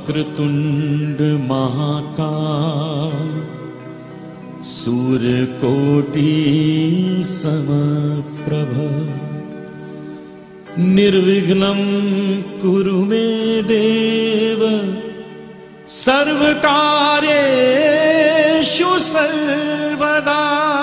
वक्रतुंड महाकाय सूर्यकोटि समप्रभ निर्विघ्नं कुरु मे देव सर्वकार्येषु सर्वदा।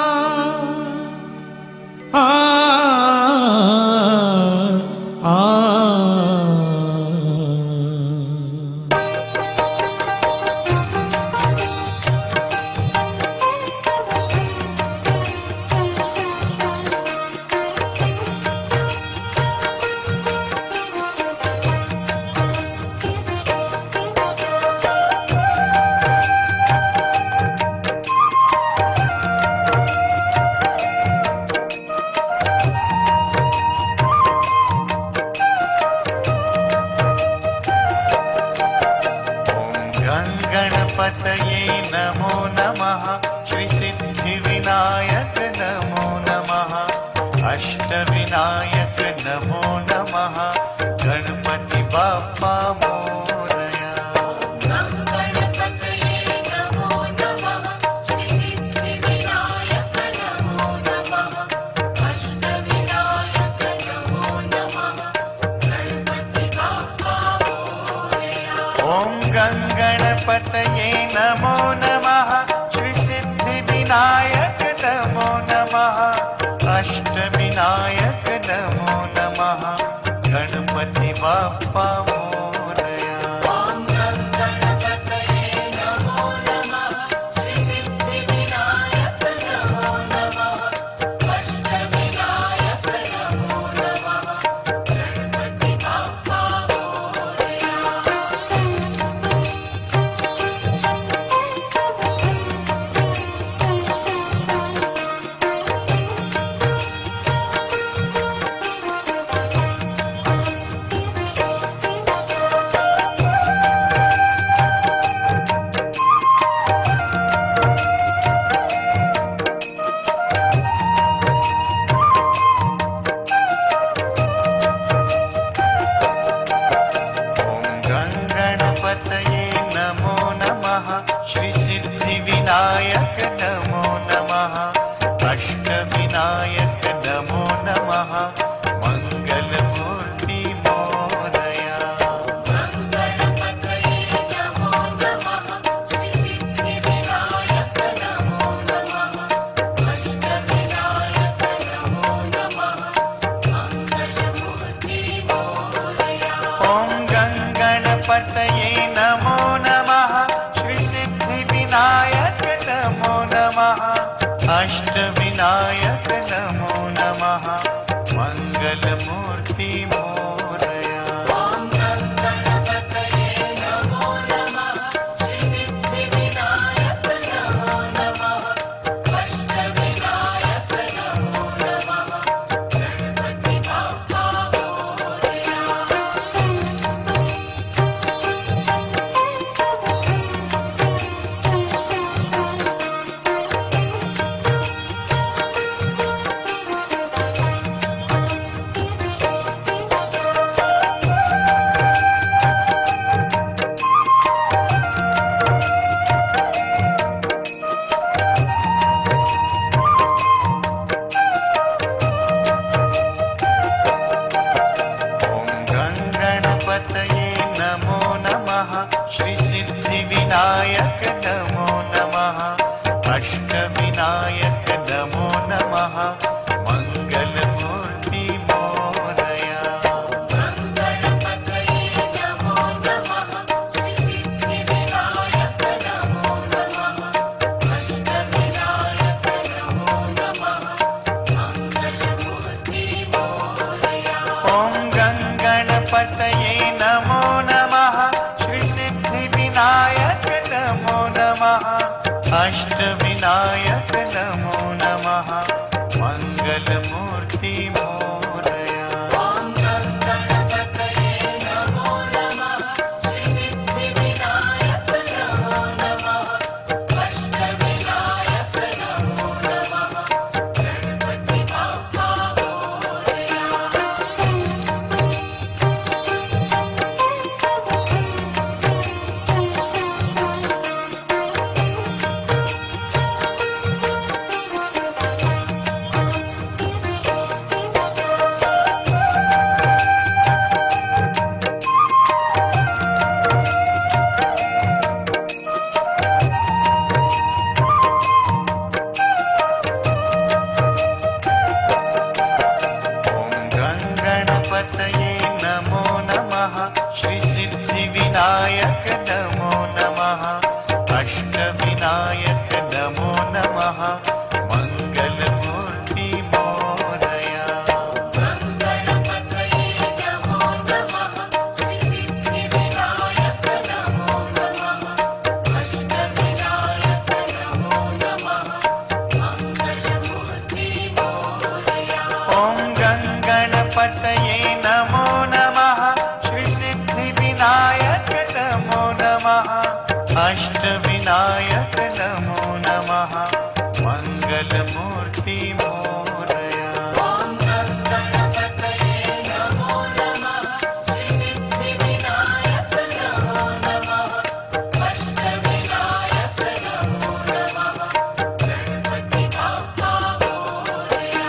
गणपतये नमो नमः। श्री सिद्धिविनायक नमो नमः। अष्टविनायक नमो नमः। गणपति बाप्पा मोरया। गणपतये नमो नमः। श्री सिद्धिविनायक नमो नमः। अष्टविनायक नमो नमः। गणपति बाप्पा मोरया। ओम गणपतये नमो नमः। श्री सिद्धिविनायक नमो नमः। अष्टविनायक नमो नमः। गणपति बाप्पा मोरया। ओम गणपतये नमो नमः। श्री सिद्धिविनायक नमो नमः। अष्टविनायक नमो नमः। गणपति बाप्पा मोरया। गणपतये नमो नमः। श्री सिद्धिविनायक नमो नमः। अष्टविनायक नमो नमः। मंगलमूर्ति मोरया। गणपतये नमो नमः। श्री सिद्धिविनायक नमो नमः। अष्टविनायक नमो नमः। मंगलमूर्ति मोरया। ओम गणपतये नमो नमः। श्री सिद्धिविनायक नमो नमः। अष्टविनायक नमो नमः। मंगलमूर्ति मोरया। ओम गणपतये नमो नमः। श्री सिद्धिविनायक नमो नमः। अष्टविनायक नमो नमः। गणपति बाप्पा मोरया। ओम गणपतये नमो नमः। श्री सिद्धिविनायक नमो नमः। अष्टविनायक नमो नमः। मंगलमूर्ति मोरया। गणपतये नमो नमः। श्री सिद्धिविनायक नमो नमः। अष्टविनायक नमो नमः। मंगलमूर्ति मोरया। ओम गणपतये नमो नमः। श्री सिद्धिविनायक नमो नमः। अष्टविनायक नमो नमः। मंगलमूर्ति मोरया। ओम गणपतये नमो नमः। श्री सिद्धिविनायक नमो नमः। अष्टविनायक नमो नमः। गणपति बाप्पा मोरया। नमः मङ्गलमूर्ति मोरया गणपतये नमो नमः श्रीसिद्धिविनायक नमो नमः अष्टविनायक नमो नमः मङ्गलमूर्ति मोरया ॐ गणपतये नमो नमः श्रीसिद्धिविनायक नमो नमः अष्टविनायक नमो नमः मङ्गलमूर्ति मोरया ॐ गणपतये नमो नमः श्रीसिद्धिविनायक नमो नमः अष्टविनायक नमो नमः गणपति बाप्पा मोरया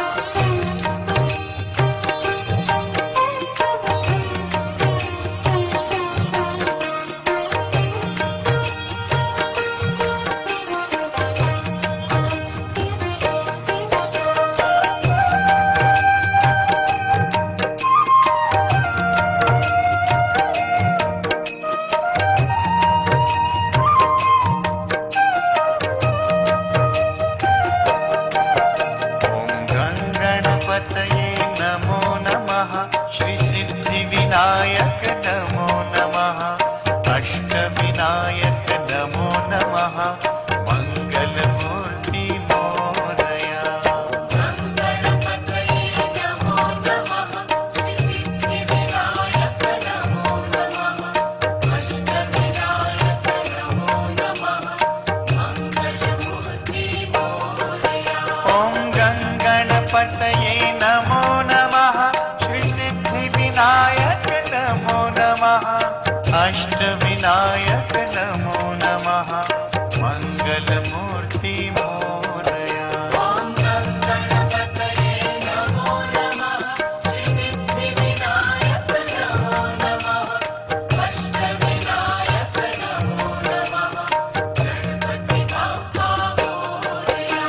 गणपतये नमो नमः श्रीसिद्धिविनायक नमो नमः अष्टविनायक नमो नमः मङ्गलमूर्ति मोरया गणपतये नमो नमः श्रीसिद्धिविनायक नमो नमः अष्टविनायक नमो नमः मङ्गलमूर्ति मोरया ॐ गणपतये नमो नमः श्रीसिद्धिविनायक नमो नमः अष्टविनायक नमो नमः मङ्गलमूर्ति मोरया ॐ गणपतये नमो नमः श्रीसिद्धिविनायक नमो नमः अष्टविनायक नमो नमः गणपति बाप्पा मोरया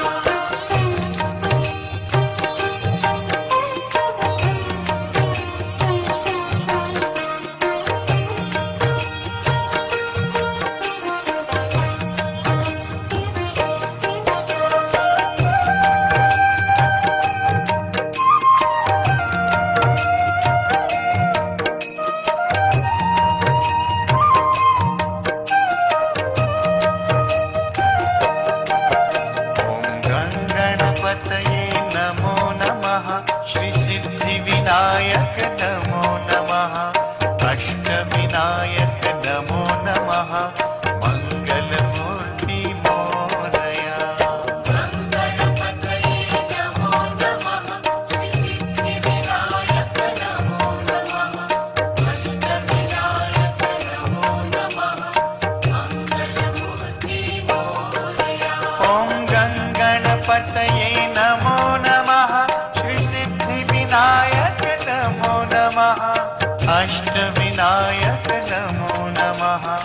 ॐ गणपतये नमो नमः श्रीसिद्धिविनायक नमो नमः अष्टविनायक नमो नमः मङ्गलमूर्ति मोरया गणपतये नमो नमः श्रीसिद्धिविनायक नमो नमः अष्टविनायक नमो नमः मङ्गलमूर्ति मोरया ॐ गणपतये नमो नमः श्रीसिद्धिविनायक नमो नमः अष्टविनायक नमो नमः